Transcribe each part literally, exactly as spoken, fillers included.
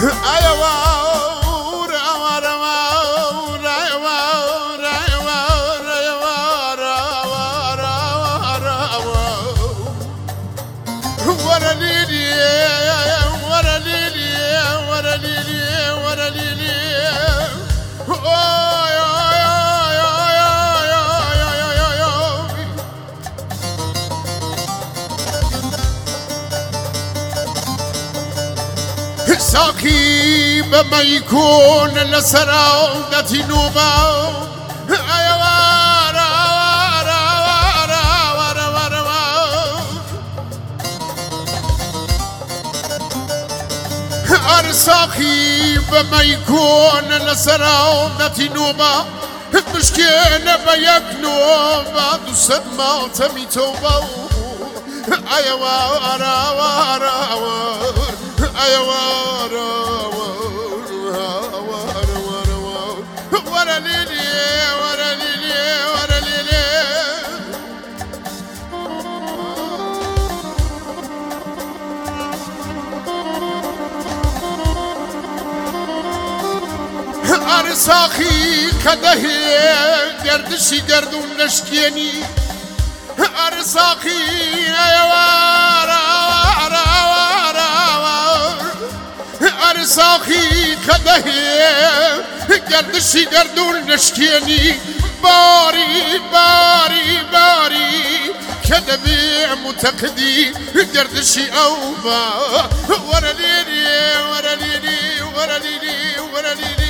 ساقي بما يكون لسرادتي نوبة أرساقي بما يكون لسرادتي نوبة مشكلة بيك نوبة دوست ما تمي توبة أيوة ورا ورا أيوة ورا ورا ورا ليلي ورا ليلي ورا ليلي أرساخي كدهي گردشي گردون نشكيني أرساخي أيوة أرساخي كدهي گردشي گردون نشكيني باري باري باري كدبي متقدي گردشي أوبا ورا ليلي ورا ليلي ورا ليلي ورا ليلي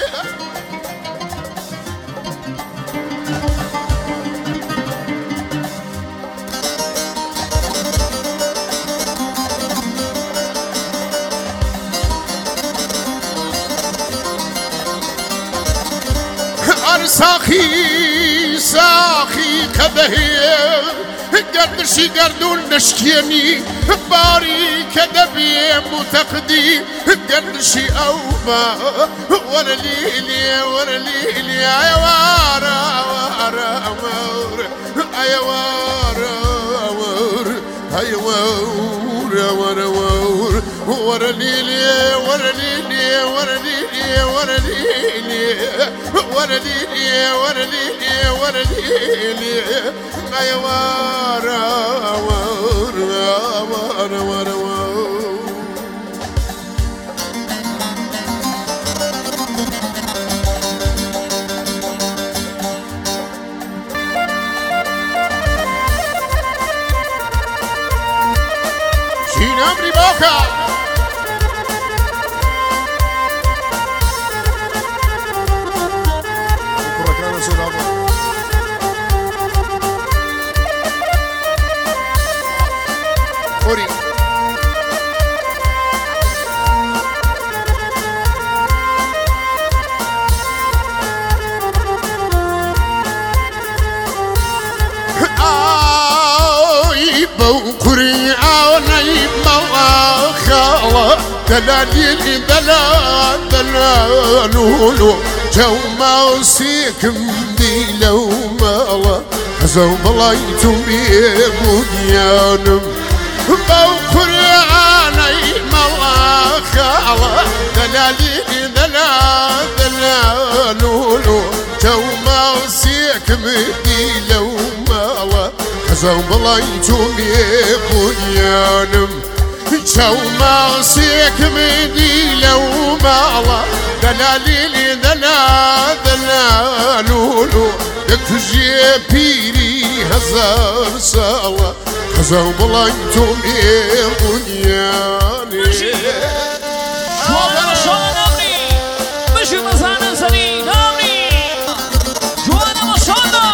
ساخي ساخي كدهي گردشي گردون نشكيني باري كدبي متقدي گردشي أوما ورا ليلي ورا ليلي يا وارا وارا وارا يا وارا وارا يا وارا وارا وارا ورا ليلي ورا ليلي ورا ليلي ورا ليلي ورا ليلي ورا ليلي ورا ليلي يا وارا وارا وارا وارا وارا شين أمري باكا Ori. Ay bokuri awnay mawakhala دلالي دلال دلالولو جو ما سيكم دي لو مالا خزو بلايتو بيبوديانم بوكري عني مواخالة دلالي دلال دلالولو جو ما سيكم دي لو مالا خزو بلايتو بيبوديانم جو ما سيكم دي لو مالا دلالي دلال دلالولو يكجي بيري هزار سالا خزو بلايتو بيبونياني جوانا شوانا نامني مشي مزانا زني نامني جوانا مشوانا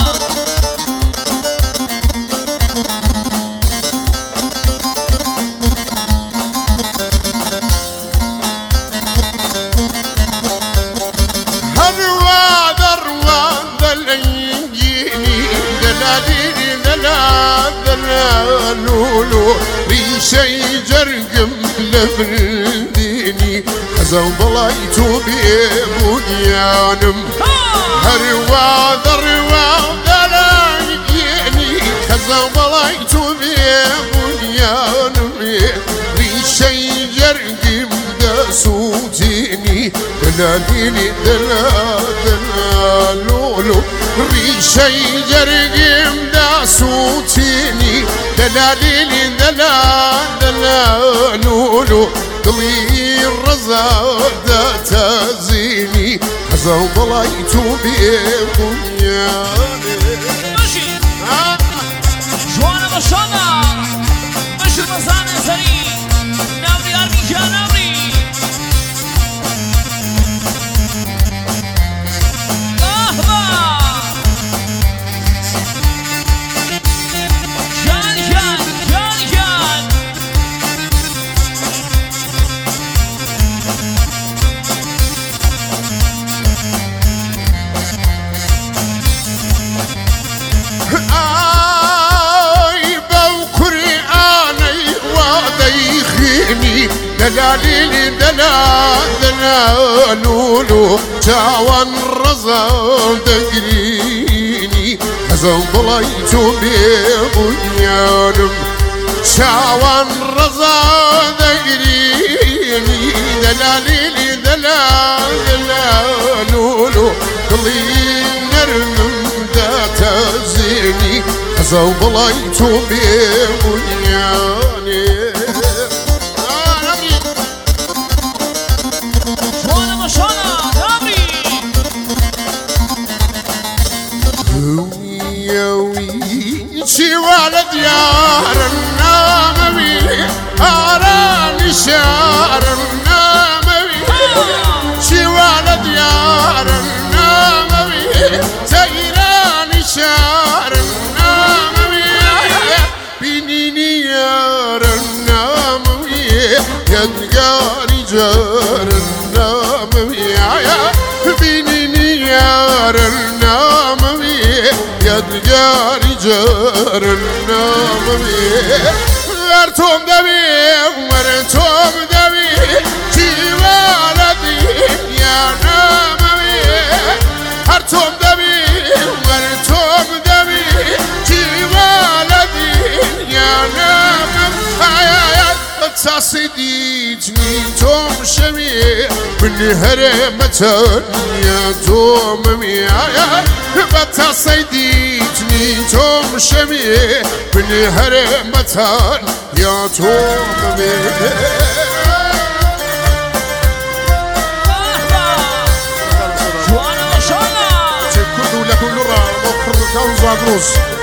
لولو ريشي جرقم لفرديني خزو بلايتو بيبونيانم هروا ذروا دلايقيني خزو بلايتو بيبونيانم ريشي جرقم داسو دلاليني دلال دلالولو ريشي جرقم دا صوتيني دلاليني دلال دلالولو قلي الرزا دا تزيني هزا ضلايتو بيكم يا ماشي جوانا مشانا ماشي المزانة سري نامري أرمي يا نامري أهبا جان جان جان جان دلاليني دلال دلالولو تاوان رزا دقريني هزا ضليتو ببنيانم تاوان رزا دقريني دلاليني دلال دلالولو قلي نرمم دا تزيني هزا ضليتو ببنياني شي ولد يار الناموي أراني شار الناموي شي ولد يار الناموي تيراني شار الناموي بينيني يار الناموي يدقاني جار الناموي بينيني يار الناموي يدقاني جار الناموي ورتم دبي ورتم دبي شي ولدي يا ناموي ورتم دبي ورتم دبي شي ولدي يا ناموي تصديتني توم شمي من هرمتن يا توم ميايا بتصديتني توم شمي من هرمتن يا توم ميايا جوانا مشانا تكردوا لكل مرة مخر كوزا دروس